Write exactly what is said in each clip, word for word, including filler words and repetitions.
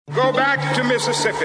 Go back to Mississippi.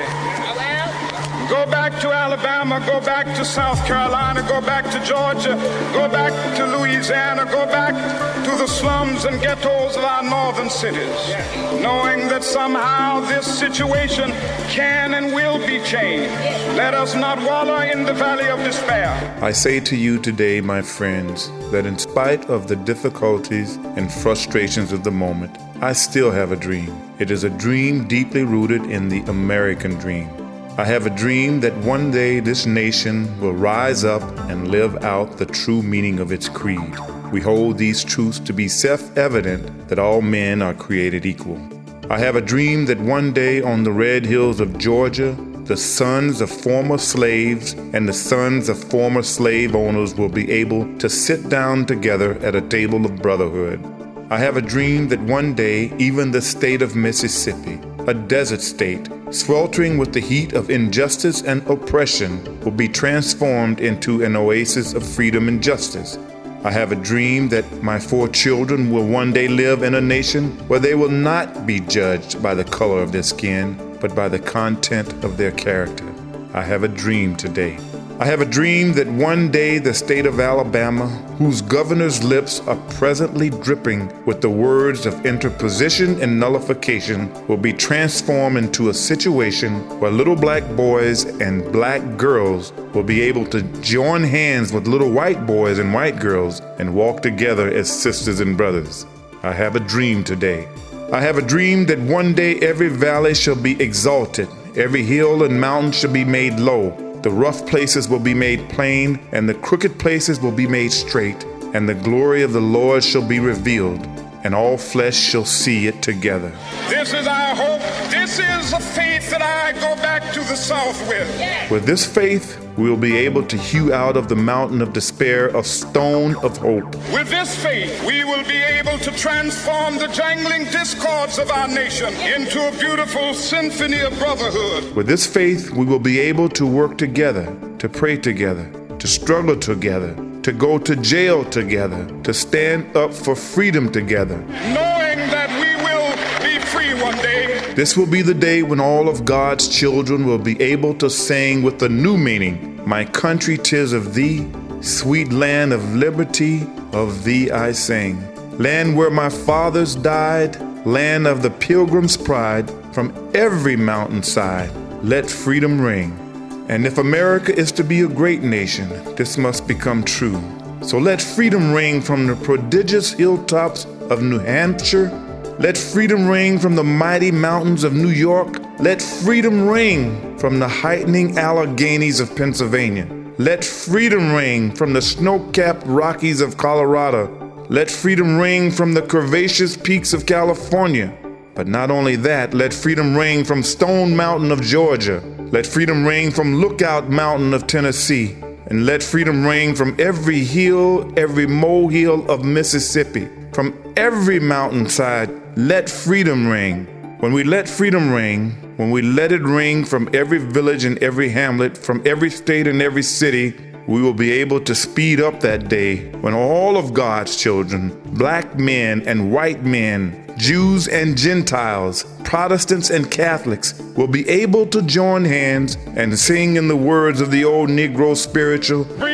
Go back to Alabama, go back to South Carolina, go back to Georgia, go back to Louisiana, go back to the slums and ghettos of our northern cities, knowing that somehow this situation can and will be changed. Let us not wallow in the valley of despair. I say to you today, my friends, that in spite of the difficulties and frustrations of the moment, I still have a dream. It is a dream deeply rooted in the American dream. I have a dream that one day this nation will rise up and live out the true meaning of its creed. We hold these truths to be self-evident that all men are created equal. I have a dream that one day on the red hills of Georgia, the sons of former slaves and the sons of former slave owners will be able to sit down together at a table of brotherhood. I have a dream that one day even the state of Mississippi, a desert state, sweltering with the heat of injustice and oppression, will be transformed into an oasis of freedom and justice. I have a dream that my four children will one day live in a nation where they will not be judged by the color of their skin, but by the content of their character. I have a dream today. I have a dream that one day the state of Alabama, whose governor's lips are presently dripping with the words of interposition and nullification, will be transformed into a situation where little black boys and black girls will be able to join hands with little white boys and white girls and walk together as sisters and brothers. I have a dream today. I have a dream that one day every valley shall be exalted, every hill and mountain shall be made low. The rough places will be made plain, and the crooked places will be made straight, and the glory of the Lord shall be revealed, and all flesh shall see it together. This is our hope. This is the faith that I go back to the South with. With this faith, we will be able to hew out of the mountain of despair a stone of hope. With this faith, we will be able to transform the jangling discords of our nation into a beautiful symphony of brotherhood. With this faith, we will be able to work together, to pray together, to struggle together, to go to jail together, to stand up for freedom together. Knowing that we will be free one day. This will be the day when all of God's children will be able to sing with a new meaning, "My country, 'tis of thee, sweet land of liberty, of thee I sing. Land where my fathers died, land of the pilgrim's pride, from every mountainside, let freedom ring." And if America is to be a great nation, this must become true. So let freedom ring from the prodigious hilltops of New Hampshire. Let freedom ring from the mighty mountains of New York. Let freedom ring from the heightening Alleghenies of Pennsylvania. Let freedom ring from the snow-capped Rockies of Colorado. Let freedom ring from the curvaceous peaks of California. But not only that, let freedom ring from Stone Mountain of Georgia. Let freedom ring from Lookout Mountain of Tennessee. And let freedom ring from every hill, every molehill of Mississippi. From every mountainside, let freedom ring. When we let freedom ring, when we let it ring from every village and every hamlet, from every state and every city, we will be able to speed up that day when all of God's children, black men and white men, Jews and Gentiles, Protestants and Catholics, will be able to join hands and sing in the words of the old Negro spiritual,